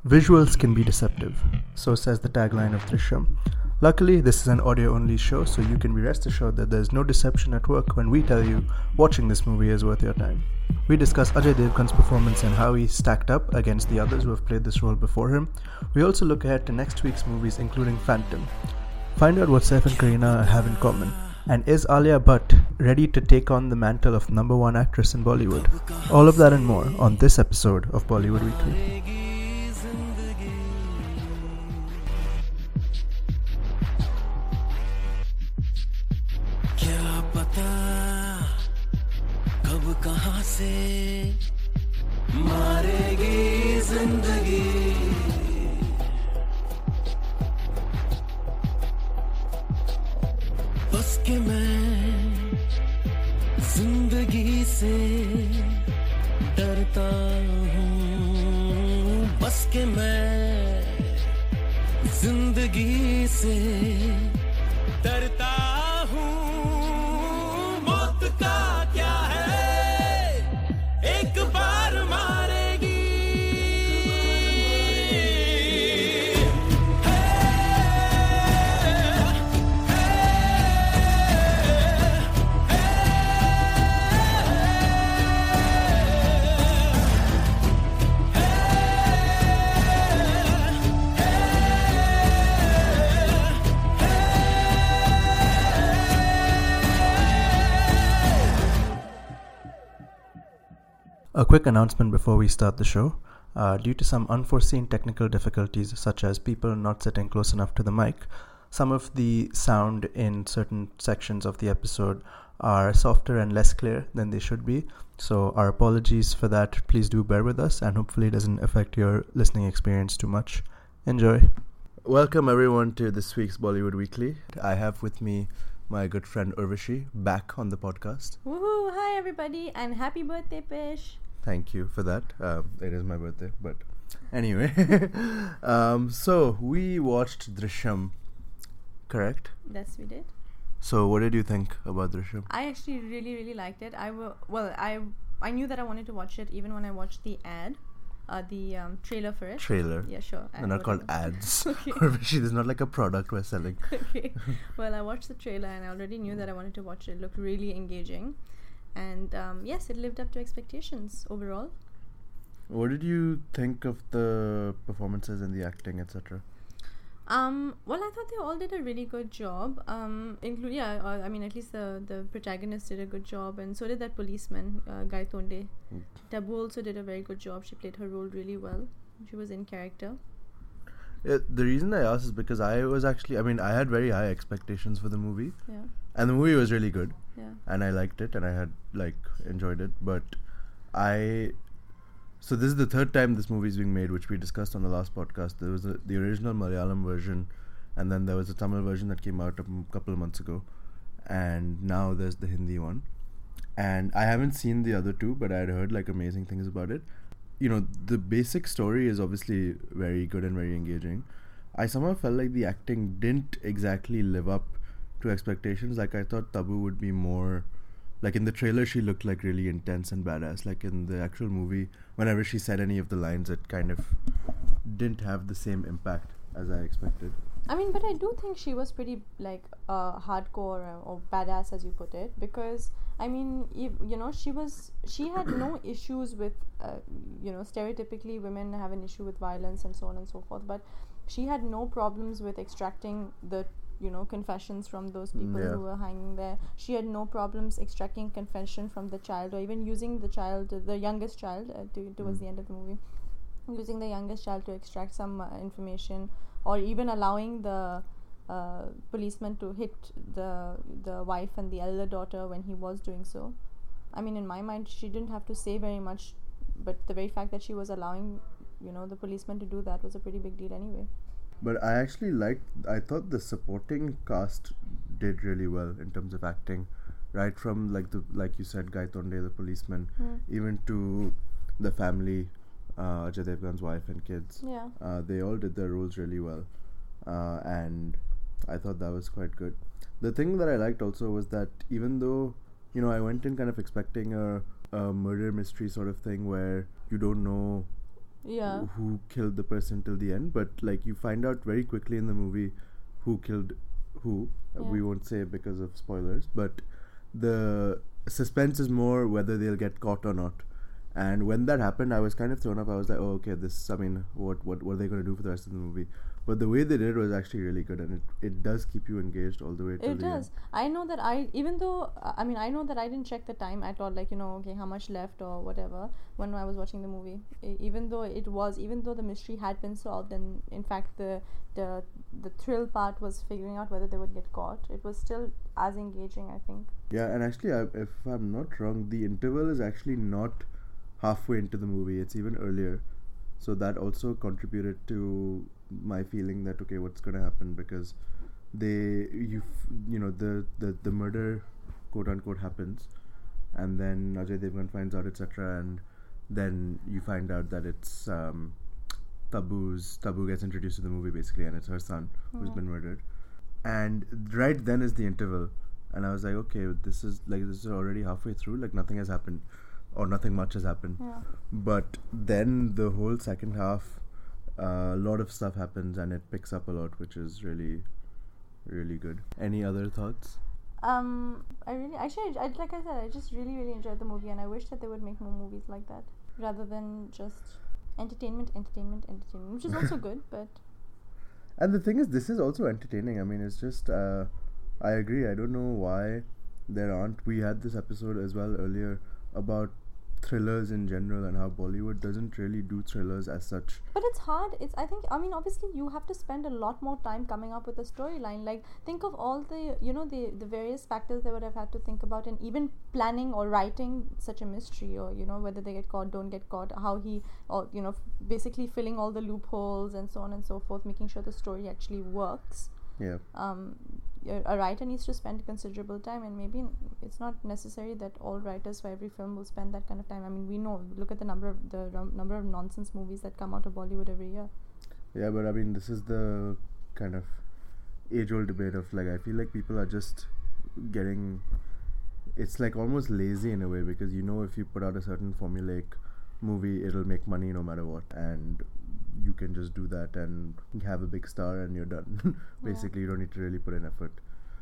Visuals can be deceptive, so says the tagline of Drishyam. Luckily, this is an audio-only show, so you can be rest assured that there's no deception at work when we tell you watching this movie is worth your time. We discuss Ajay Devgan's performance and how he stacked up against the others who have played this role before him. We also look ahead to next week's movies, including Phantom. Find out what Saif and Kareena have in common. And is Alia Bhatt ready to take on the mantle of number one actress in Bollywood? All of that and more on this episode of Bollywood Weekly. कहां से मारेगी जिंदगी बस के मैं जिंदगी से डरता हूं बस के मैं जिंदगी से डरता हूं मौत का क्या है एक बार मारेगी A quick announcement before we start the show. Due to some unforeseen technical difficulties, such as people not sitting close enough to the mic, some of the sound in certain sections of the episode are softer and less clear than they should be. So our apologies for that. Please do bear with us, and hopefully it doesn't affect your listening experience too much. Enjoy. Welcome everyone to this week's Bollywood Weekly. I have with me my good friend Urvashi back on the podcast. Woohoo! Hi everybody, and happy birthday, Pish. Thank you for that. It is my birthday, but anyway. So we watched Drishyam, correct? Yes, we did. So what did you think about Drishyam? I actually really liked it. I knew that I wanted to watch it even when I watched the ad, the trailer for it. Trailer. Yeah, sure. They're not called ads. Okay. There's not like a product we're selling. Okay. Well, I watched the trailer and I already knew that I wanted to watch it. It looked really engaging. And yes, it lived up to expectations overall. What did you think of the performances and the acting, etc.? Well, I thought they all did a really good job. Including, I mean, at least the protagonist did a good job, and so did that policeman, Gaitonde. Tabu also did a very good job. She played her role really well. She was in character. The reason I asked is because I had very high expectations for the movie. Yeah. And the movie was really good. Yeah. And I liked it, and I had enjoyed it. But so this is the third time this movie is being made, which we discussed on the last podcast. There was the original Malayalam version, and then there was a Tamil version that came out a couple of months ago, and now there's the Hindi one. And I haven't seen the other two, but I had heard amazing things about it. You know, the basic story is obviously very good and very engaging. I somehow felt like the acting didn't exactly live up to expectations. I thought Tabu would be more in the trailer she looked really intense and badass. In the actual movie, whenever she said any of the lines, it kind of didn't have the same impact as I expected. I mean, but I do think she was pretty hardcore or badass, as you put it, because I mean, she had no issues with stereotypically women have an issue with violence and so on and so forth, but she had no problems with extracting the confessions from those people who were hanging there. She had no problems extracting confession from the child, or even using the youngest child towards the end of the movie, using the youngest child to extract some information, or even allowing the policeman to hit the wife and the elder daughter when he was doing so. I mean, in my mind, she didn't have to say very much, but the very fact that she was allowing the policeman to do that was a pretty big deal anyway. But I thought the supporting cast did really well in terms of acting, right from like you said, Gaitonde, the policeman, even to the family, Ajay Devgan's wife and kids. Yeah. They all did their roles really well, and I thought that was quite good. The thing that I liked also was that even though I went in kind of expecting a murder mystery sort of thing where you don't know Yeah. who killed the person till the end, but like you find out very quickly in the movie who killed who. We Yeah. won't say because of spoilers, but the suspense is more whether they'll get caught or not. And when that happened, I was kind of thrown up. I was like, "Oh, okay, this. I mean, what are they going to do for the rest of the movie?" But the way they did it was actually really good, and it does keep you engaged all the way till It the end. does. I know that even though, I know that I didn't check the time at all, like, okay, how much left or whatever when I was watching the movie. Even though the mystery had been solved, and in fact the thrill part was figuring out whether they would get caught, it was still as engaging, I think. Yeah, and actually, if I'm not wrong, the interval is actually not halfway into the movie. It's even earlier, so that also contributed to my feeling that okay, what's gonna happen, because the murder, quote unquote, happens, and then Ajay Devgan finds out, etc., and then you find out that it's Tabu gets introduced to the movie basically, and it's her son who's been murdered, and right then is the interval, and I was like, okay, this is already halfway through, like nothing has happened, or nothing much has happened. Yeah. But then the whole second half, a lot of stuff happens and it picks up a lot, which is really, really good. Any other thoughts? Like I said, I just really, really enjoyed the movie, and I wish that they would make more movies like that rather than just entertainment, which is also good, but And the thing is, this is also entertaining. I mean, it's just, I agree. I don't know why there aren't. We had this episode as well earlier about thrillers in general and how Bollywood doesn't really do thrillers as such. but it's hard. Obviously you have to spend a lot more time coming up with a storyline. Like, think of all the various factors they would have had to think about, and even planning or writing such a mystery, or whether they get caught, don't get caught, how he, or basically filling all the loopholes and so on and so forth, making sure the story actually works. Yeah. A writer needs to spend considerable time, and maybe it's not necessary that all writers for every film will spend that kind of time. I mean, we know, look at the number of nonsense movies that come out of Bollywood every year. Yeah, but I mean, this is the kind of age-old debate of like, I feel like people are just getting, it's like almost lazy in a way, because if you put out a certain formulaic movie, it'll make money no matter what, and you can just do that and have a big star and you're done. Basically, you don't need to really put in effort.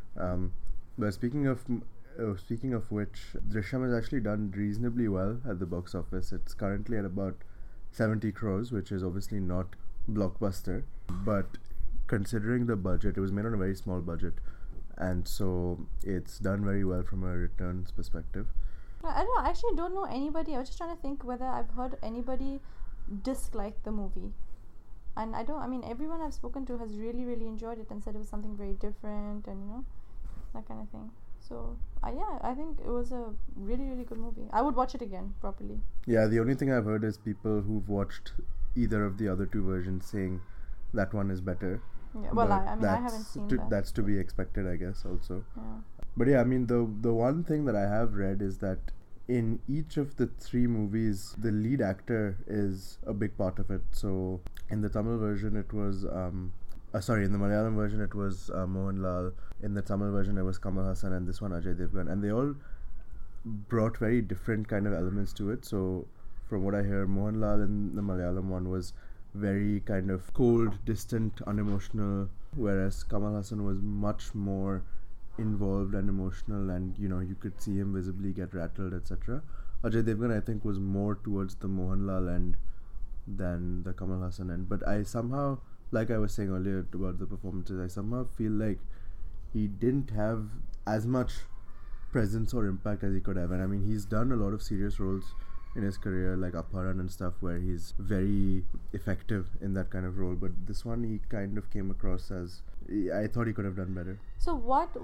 But speaking of which, Drishyam has actually done reasonably well at the box office. It's currently at about 70 crores, which is obviously not blockbuster, but considering the budget, it was made on a very small budget, and so it's done very well from a returns perspective. I don't know. I actually don't know anybody. I was just trying to think whether I've heard anybody dislike the movie. And everyone I've spoken to has really, really enjoyed it and said it was something very different, and that kind of thing. So I think it was a really, really good movie. I would watch it again properly. Yeah, the only thing I've heard is people who've watched either of the other two versions saying that one is better. Yeah. Well, But I haven't seen that. That's to be expected, I guess, also. Yeah. But yeah, I mean, the one thing that I have read is that in each of the three movies, the lead actor is a big part of it. So in the Tamil version, it was in the Malayalam version, it was Mohanlal. In the Tamil version, it was Kamal Hassan, and this one Ajay Devgan, and they all brought very different kind of elements to it. So from what I hear, Mohanlal in the Malayalam one was very kind of cold, distant, unemotional, whereas Kamal Hassan was much more involved and emotional, and you could see him visibly get rattled, etc. Ajay Devgan, I think, was more towards the Mohanlal end than the Kamal Hassan end, but I somehow, like I was saying earlier about the performances, I somehow feel like he didn't have as much presence or impact as he could have. And I mean, he's done a lot of serious roles in his career, like Apharan and stuff, where he's very effective in that kind of role, but this one he kind of came across as, I thought he could have done better. So what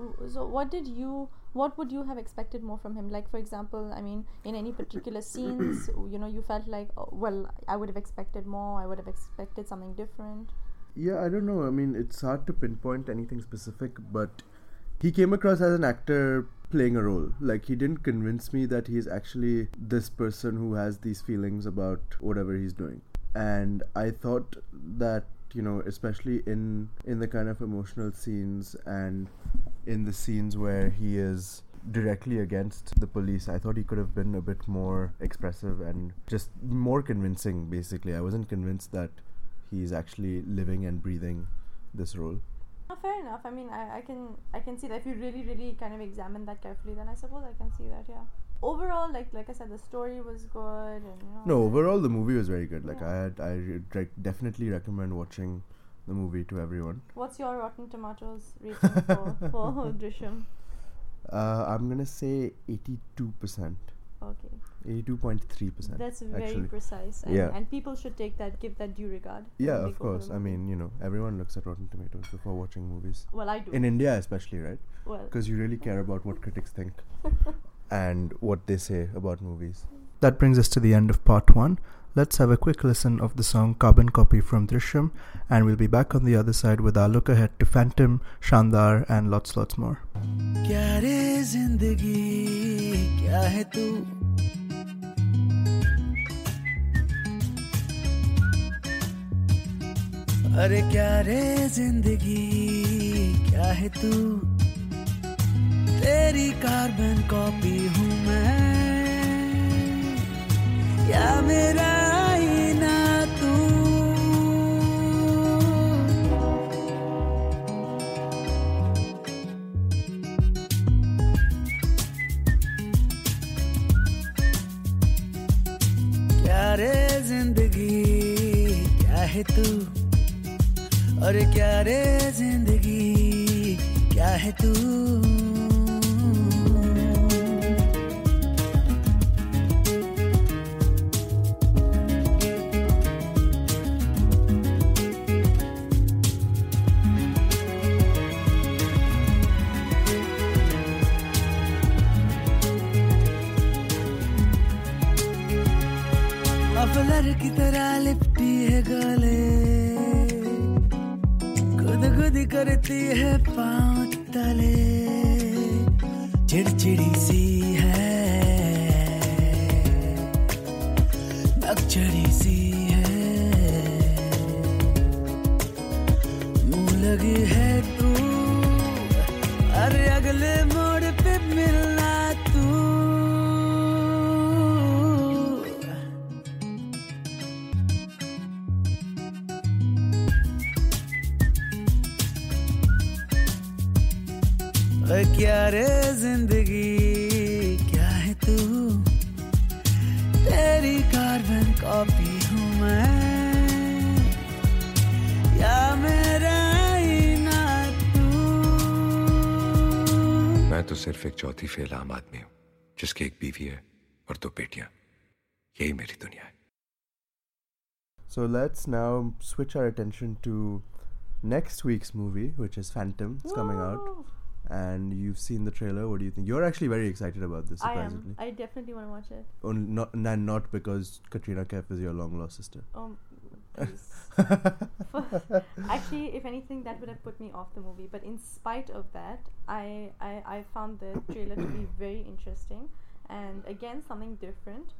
would you have expected more from him? Like, for example, I mean, in any particular scenes, you felt like, I would have expected more, I would have expected something different. Yeah, I don't know. I mean, it's hard to pinpoint anything specific, but he came across as an actor playing a role. Like, he didn't convince me that he's actually this person who has these feelings about whatever he's doing. And I thought that, especially in the kind of emotional scenes and in the scenes where he is directly against the police. I thought he could have been a bit more expressive and just more convincing, basically. I wasn't convinced that he's actually living and breathing this role. Fair enough. I mean, I can see that if you really kind of examine that carefully, then I suppose I can see that, yeah. Overall, like I said, the story was good, and No, overall the movie was very good. Like Yeah. I definitely recommend watching the movie to everyone. What's your Rotten Tomatoes rating for Drishyam? I'm gonna say 82%, Okay, 82.3%. that's very actually. precise, and, Yeah. and people should give that due regard. Yeah, when they of go for course. the I movie. mean, everyone looks at Rotten Tomatoes before watching movies. Well, I do. In India, especially, right? Well, Because you really care about what critics think and what they say about movies. That brings us to the end of part 1. Let's have a quick listen of the song Carbon Copy from Drishyam, and we'll be back on the other side with our look ahead to Phantom, Shandar, and lots more. क्या रे जिंदगी क्या है तू अरे क्या रे जिंदगी क्या है तू तेरी कार्बन कॉपी हूँ मैं या मेरा आईना तू क्या रे जिंदगी क्या है तू अरे क्या रे जिंदगी क्या है तू मफलर की तरह लिपटी है गले खुद करती है पाँव तले चिड़चिड़ी सी है नक्चरी सी है मुँह लगी है तू अरे अगले मोड़ पे मिलना तू क्या रे जिंदगी क्या है तू तेरी कार्बन कॉपी हूँ मैं या मेरा आईना तू मैं तो सिर्फ एक चौथी फेल आम आदमी हूँ जिसकी एक बीवी है और 2 बेटियां यही मेरी दुनिया है So let's now switch our attention to next week's movie, which is Phantom. It's coming out. Woo! And you've seen the trailer. What do you think? You're actually very excited about this, I surprisingly. am. I definitely want to watch it. Not because Katrina Kaif is your long-lost sister. Please. Actually, if anything, that would have put me off the movie. But in spite of that, I found the trailer to be very interesting, and again something different.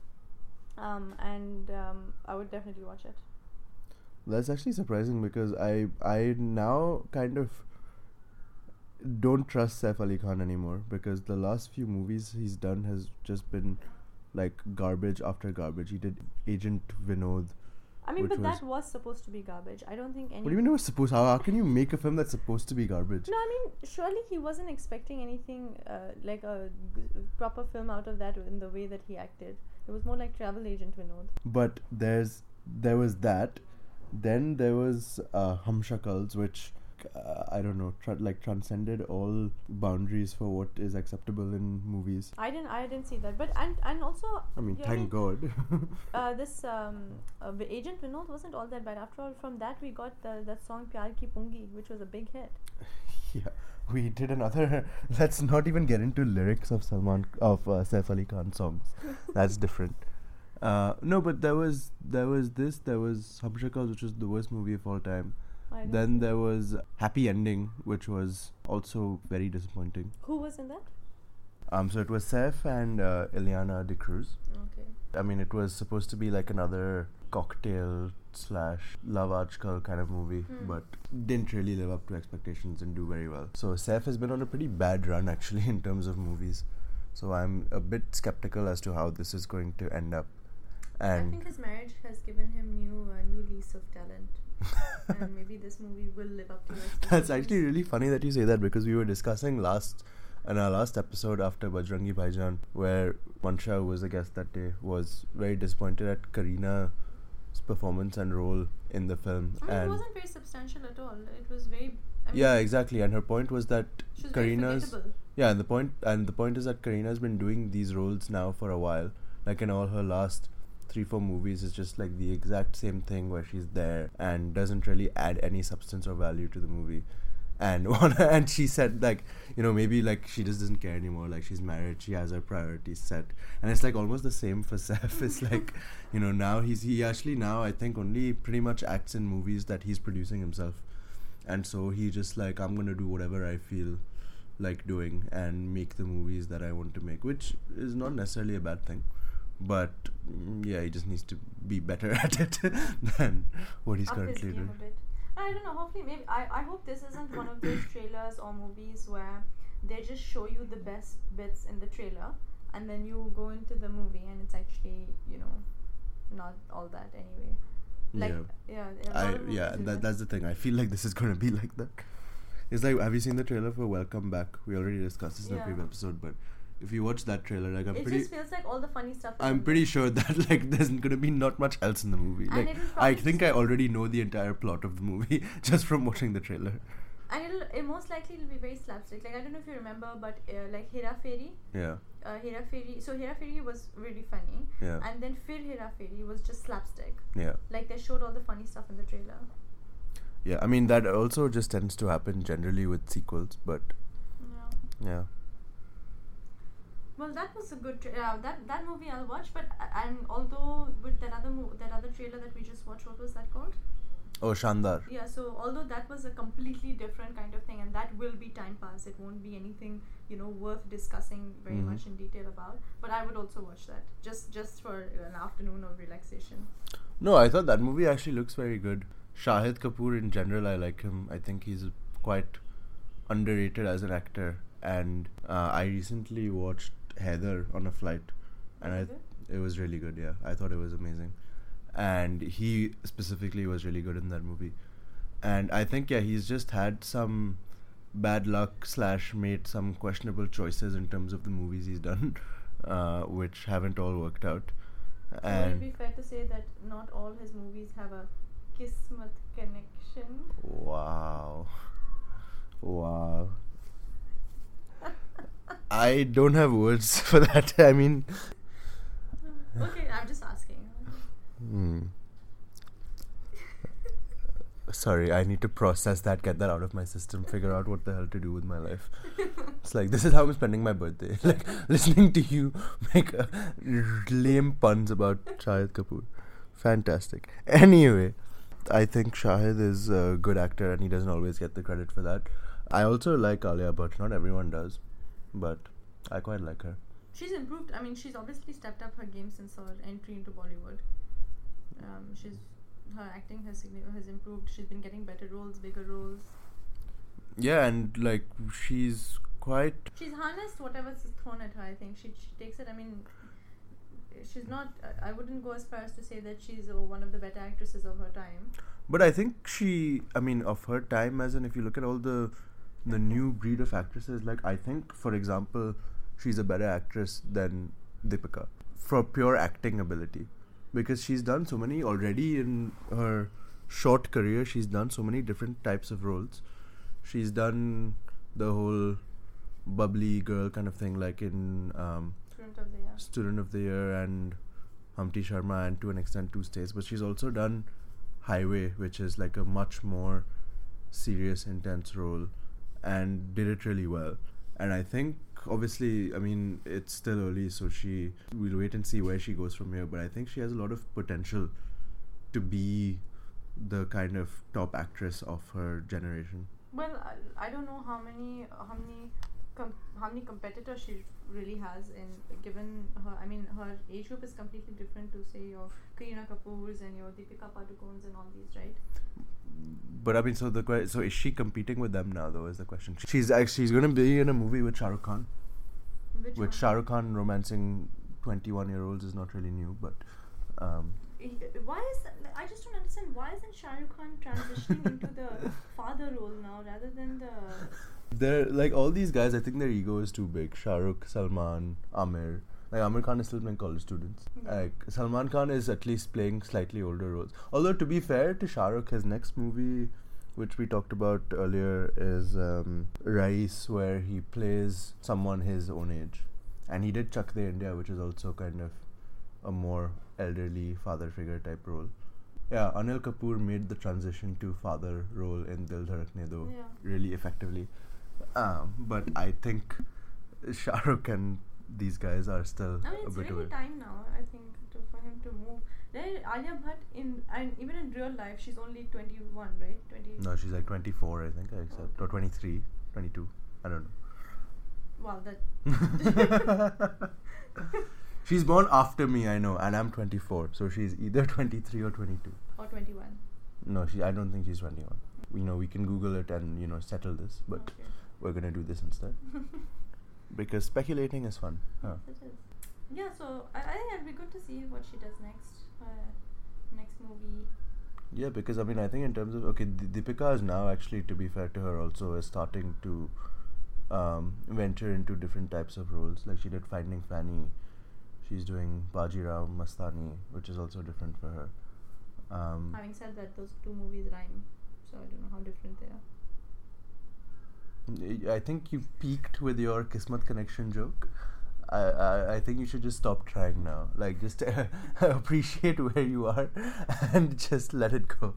I would definitely watch it. That's actually surprising because I now kind of don't trust Saif Ali Khan anymore, because the last few movies he's done has just been like garbage after garbage. He did Agent Vinod. I mean, Which but was- that was supposed to be garbage. I don't think any. What do you mean it was supposed? How can you make a film that's supposed to be garbage? No, I mean, surely he wasn't expecting anything like a proper film out of that in the way that he acted. It was more like Travel Agent Vinod. But there was that. Then there was Hum Shakals, which I don't know, transcended all boundaries for what is acceptable in movies. I didn't see that, but and also. I mean, yeah, thank God. This Agent Vinod wasn't all that bad. After all, from that we got that song Pyar Ki Pungi, which was a big hit. Yeah, we did another. Let's not even get into lyrics of Saif Ali Khan songs. That's different. No, but there was this. There was Hum Shakals, which was the worst movie of all time. I don't Then see. there was Happy Ending, which was also very disappointing. Who was in that? So it was Saif and Ileana de Cruz. Okay. I mean, it was supposed to be like another cocktail / Love Aajkal kind of movie, but didn't really live up to expectations and do very well. So Saif has been on a pretty bad run actually in terms of movies. So I'm a bit skeptical as to how this is going to end up. I And think his marriage has given him new lease of talent, and maybe this movie will live up to his expectations. that's actually really funny that you say that, because we were discussing in our last episode after Bajrangi Bhaijaan, where Mansha, who was a guest that day, was very disappointed at Kareena's performance and role in the film. I mean, it And wasn't very substantial at all. It was very. I mean, yeah, exactly. And her point was that she was very Kareena's forgettable. yeah, and the point is that Kareena's been doing these roles now for a while. Like in all her last 3-4 movies, it's just like the exact same thing where she's there and doesn't really add any substance or value to the movie. And and she said, like, you know, maybe like she just doesn't care anymore. Like, she's married, she has her priorities set, and it's like almost the same for Saif. It's like, you know, now he actually now I think only pretty much acts in movies that he's producing himself, and so he just like, I'm gonna do whatever I feel like doing and make the movies that I want to make, which is not necessarily a bad thing. But yeah, he just needs to be better at it than what he's Up his currently game doing. a bit. I don't know. Hopefully, maybe I hope this isn't one of those trailers or movies where they just show you the best bits in the trailer, and then you go into the movie and it's actually, you know, not all that anyway. Like, yeah, a lot of movies do that. That's the thing. I feel like this is gonna be like that. It's like, have you seen the trailer for Welcome Back? We already discussed this in a Yeah. previous episode, but if you watch that trailer, like It just feels like all the funny stuff. is I'm in pretty there. sure that like there's gonna be not much else in the movie. And Like, it'll I probably think just- I already know the entire plot of the movie just from watching the trailer. And it most likely it'll be very slapstick. Like, I don't know if you remember, but like Hera Fairy. Yeah, Hera Fairy was really funny, yeah, and then Fir Hera Fairy was just slapstick. yeah. Like, they showed all the funny stuff in the trailer. Yeah, I mean, that also just tends to happen generally with sequels, but Yeah. yeah. Well, that was a good that movie I'll watch. But and although with that other trailer that we just watched, what was that called? Oh, Shandar. Yeah. So although that was a completely different kind of thing, and that will be time pass. It won't be anything, you know, worth discussing very Mhm. much in detail about. But I would also watch that just for an afternoon of relaxation. No, I thought that movie actually looks very good. Shahid Kapoor in general, I like him. I think he's quite underrated as an actor. And I recently watched Heather on a flight, and Was it? it was really good. Yeah, I thought it was amazing, and he specifically was really good in that movie. And I think he's just had some bad luck / made some questionable choices in terms of the movies he's done, which haven't all worked out. So would it And be fair to say that not all his movies have a kismet connection? wow. I don't have words for that. I mean, Okay, I'm just asking. sorry, I need to process that, get that out of my system, figure out what the hell to do with my life. It's like, this is how I'm spending my birthday. Like, listening to you make lame puns about Shahid Kapoor. Fantastic. Anyway, I think Shahid is a good actor and he doesn't always get the credit for that. I also like Alia Bhatt. Not everyone does, but I quite like her. She's improved. I mean, she's obviously stepped up her game since her entry into Bollywood. Her acting has improved. She's been getting better roles, bigger roles. Yeah, and like, she's quite... She's harnessed whatever's thrown at her. I think she takes it. I mean, she's not. I wouldn't go as far as to say that she's one of the better actresses of her time. But I think of her time, as in, if you look at all the new breed of actresses, like, I think, for example, she's a better actress than Deepika for pure acting ability, because she's done so many already in her short career. She's done so many different types of roles. She's done the whole bubbly girl kind of thing, like in Student of the Year and Humpty Sharma, and to an extent Two States. But she's also done Highway, which is like a much more serious, intense role, and did it really well. And I think, obviously, I mean, it's still early, so we'll wait and see where she goes from here, but I think she has a lot of potential to be the kind of top actress of her generation. Well, I don't know how many how many competitors she really has, in given her. I mean, her age group is completely different to say your Kareena Kapoor's and your Deepika Padukone's and all these, right? But I mean, so is she competing with them now? Though is the question. She's going to be in a movie with Shah Rukh Khan. Which With one? Shah Rukh Khan romancing 21-year-olds is not really new, but Why is I just don't understand, why isn't Shah Rukh Khan transitioning into the father role now rather than the... they're like all these guys. I think their ego is too big. Shah Rukh, Salman, Amir. Like Amir Khan is still playing college students. Yeah. Like Salman Khan is at least playing slightly older roles. Although to be fair to Shah Rukh, his next movie, which we talked about earlier, is Rais, where he plays someone his own age, and he did Chak De India, which is also kind of a more elderly father figure type role. Yeah, Anil Kapoor made the transition to father role in Dil Dhadakne Do Yeah. really effectively. But I think Shah Rukh and these guys are still I mean, a it's bit really away. time now, I think, for him to move. Then Alia Bhatt, and even in real life, she's only 21, right? 20. No, she's like 24, I think, I accept. Or 23, 22. I don't know. Wow, that... She's born after me, I know, and I'm 24. So she's either 23 or 22. Or 21. No, I don't think she's 21. We can Google it and, settle this. But Okay. we're going to do this instead. Because speculating is fun. Huh. Yes, it is. Yeah, so I think it'd be good to see what she does next. Next movie. Yeah, because I mean, I think in terms of Deepika is now actually, to be fair to her, also is starting to venture into different types of roles. Like she did Finding Fanny, she's doing Bajirao Mastani, which is also different for her. Having said that, those two movies rhyme, so I don't know how different they are. I think you peaked with your Kismat connection joke. I think you should just stop trying now. Like, just appreciate where you are and just let it go.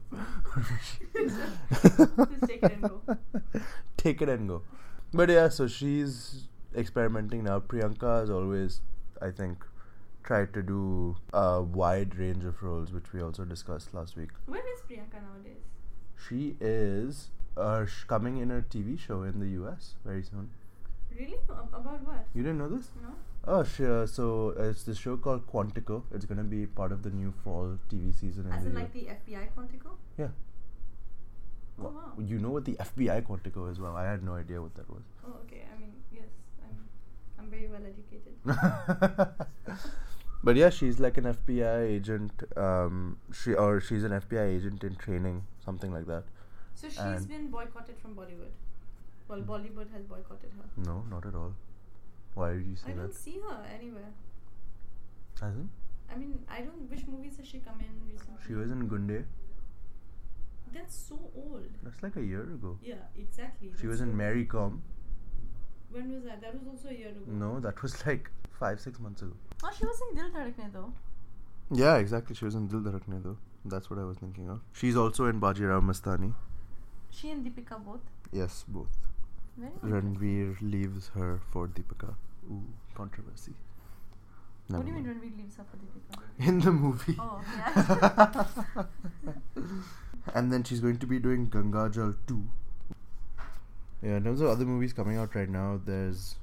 Just take it and go. Take it and go. But yeah, so she's experimenting now. Priyanka has always, I think, tried to do a wide range of roles, which we also discussed last week. Where is Priyanka nowadays? She is coming in a TV show in the US very soon. Really? About what? You didn't know this? No? Oh, sure. So it's this show called Quantico. It's going to be part of the new fall TV season. As in in the like the FBI Quantico? Yeah. Oh, wow. You know what the FBI Quantico is? Well, I had no idea what that was. Oh, okay. I mean, yes, I'm very well educated. But yeah, she's like an FBI agent. She's an FBI agent in training, something like that. So she's And- been boycotted from Bollywood. Well, Bollywood has boycotted her. No, not at all. Why did you say I don't that? see her anywhere. Hasn't? I mean, which movies has she come in recently? She was in Gunde. That's so old. That's like a year ago. Yeah, exactly. She That's was so in old. Mary Com. When was that? That was also a year ago. No, that was like 5-6 months ago. Oh, she was in Dil Dhadakne though. Yeah, exactly. She was in Dil Dhadakne though. That's what I was thinking of. She's also in Bajirao Mastani. She and Deepika both. Yes, both. Very interesting. Ranveer leaves her for Deepika. Ooh, controversy. What do you Never mean mind. Ranveer leaves her for Deepika? In the movie. Oh, yeah. And then she's going to be doing Gangajal 2. Yeah, in terms of other movies coming out right now, there's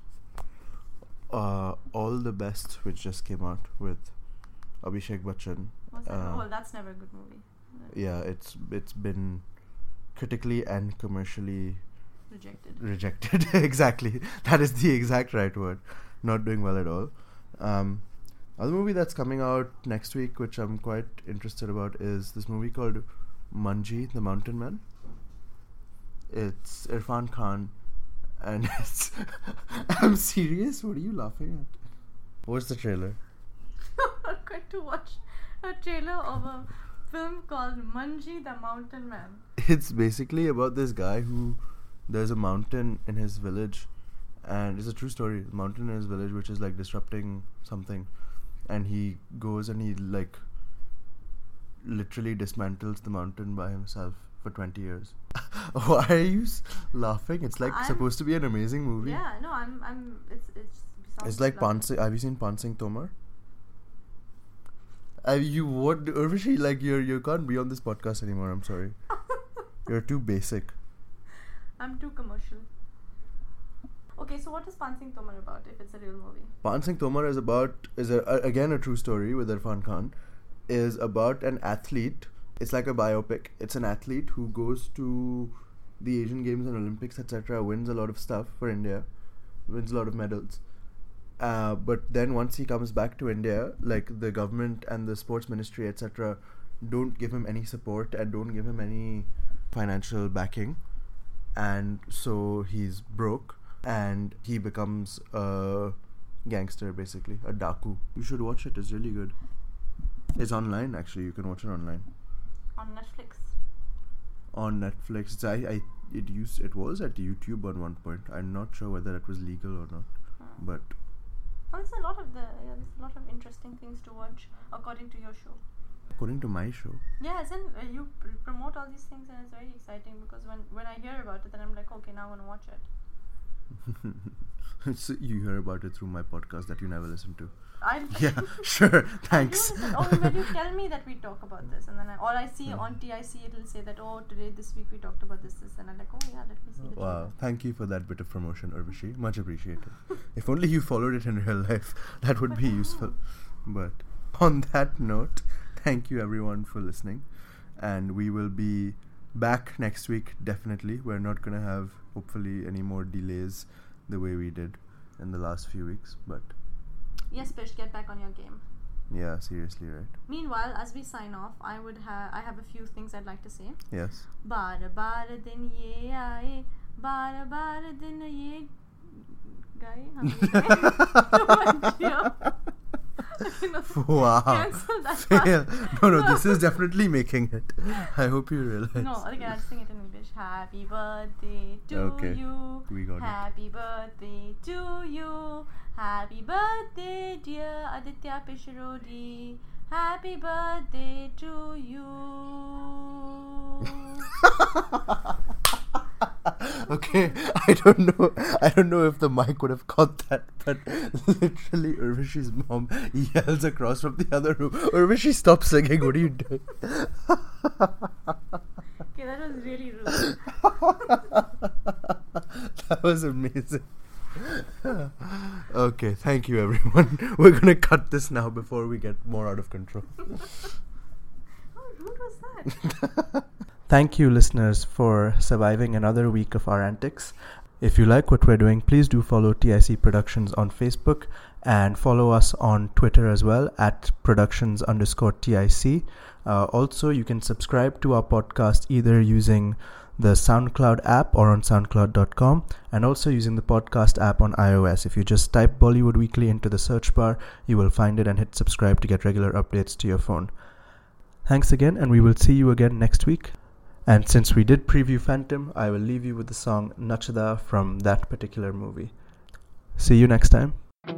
All the Best, which just came out with Abhishek Bachchan. What's that? Oh, well, that's never a good movie. Yeah, it's been critically and commercially rejected. Exactly. That is the exact right word. Not doing well at all. Other movie that's coming out next week, which I'm quite interested about, is this movie called Manji, the Mountain Man. It's Irfan Khan, and it's... I'm serious? What are you laughing at? What's the trailer? I'm not going to watch a trailer of a film called Manji the Mountain Man. It's basically about this guy who... There's a mountain in his village, and it's a true story. The mountain in his village, which is like disrupting something, and he goes and he like literally dismantles the mountain by himself for 20 years. Why are you laughing? It's like supposed to be an amazing movie. Yeah, no, It's like Pansing. Have you seen Pansing Tomar? You what, Urvashi? Like you can't be on this podcast anymore. I'm sorry. You're too basic. I'm too commercial. Okay, so what is Pan Singh Tomar about if it's a real movie? Pan Singh Tomar is again a true story with Irfan Khan. Is about an athlete. It's like a biopic. It's an athlete who goes to the Asian Games and Olympics, etc., wins a lot of stuff for India, wins a lot of medals. But then once he comes back to India, like the government and the sports ministry, etc., don't give him any support and don't give him any financial backing. And so he's broke and he becomes a gangster, basically, a daku. You should watch it. It's really good. It's online, actually. You can watch it online. On Netflix. On Netflix. It was at YouTube at one point. I'm not sure whether it was legal or not. But there's a lot of interesting things to watch according to your show. According to my show? Yeah, as in you promote all these things and it's very exciting because when I hear about it, then I'm like, okay, now I want to watch it. So you hear about it through my podcast that you never listen to. Yeah, sure, thanks. When you tell me that we talk about this, and then I see on TIC, it'll say that, this week we talked about this, and I'm like, oh yeah, let me see. Wow, thank you for that bit of promotion, Urvashi. Much appreciated. If only you followed it in real life, that would be useful. But on that note, thank you everyone for listening, and we will be back next week, definitely. We're not going to have, hopefully, any more delays the way we did in the last few weeks, but yes, Pish, get back on your game. Yeah, seriously, right. Meanwhile, as we sign off, I have a few things I'd like to say. Yes. Baar din ye aaye, baar din ye gaye. Wow. Fail. No, this is definitely making it. I hope you realize. No, okay, I'll sing it in English. Happy birthday to you. We got Happy birthday to you. Happy birthday, dear Aditya Pishrodi. Happy birthday to you. Okay, I don't know if the mic would have caught that, but literally Urvashi's mom yells across from the other room, Urvashi, stop singing, what are you doing? Okay, that was really rude. That was amazing. Okay, thank you everyone. We're gonna cut this now before we get more out of control. How rude was that? Thank you, listeners, for surviving another week of our antics. If you like what we're doing, please do follow TIC Productions on Facebook and follow us on Twitter as well at productions_TIC. Also, you can subscribe to our podcast either using the SoundCloud app or on soundcloud.com, and also using the podcast app on iOS. If you just type Bollywood Weekly into the search bar, you will find it and hit subscribe to get regular updates to your phone. Thanks again, and we will see you again next week. And since we did preview Phantom, I will leave you with the song Nachda from that particular movie. See you next time.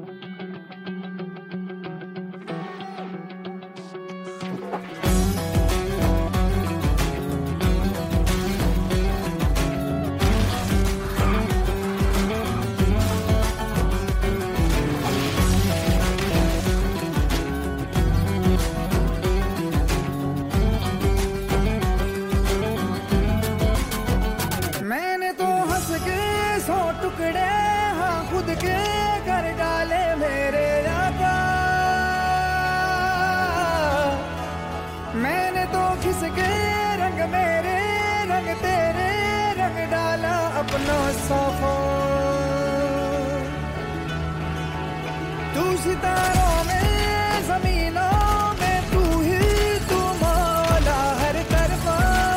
तू सितारों में ज़मीनों में तू ही तू मौला हर तरफ़ा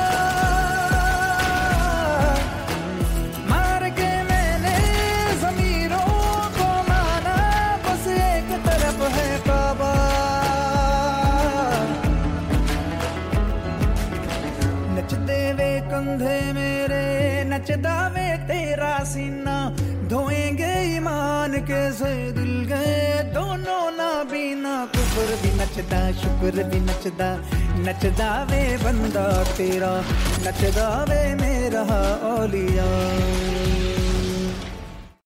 मार के मैंने ज़मीरों को माना बस एक तरफ है काबा नचते वे कंधे मेरे नचदा वे तेरा सीना धोएंगे ईमान के से दिल गए दोनों ना बीना कुफर भी नचदा शुक्र भी नचदा नचदा वे बंदा तेरा नचदा वे मेरा औलिया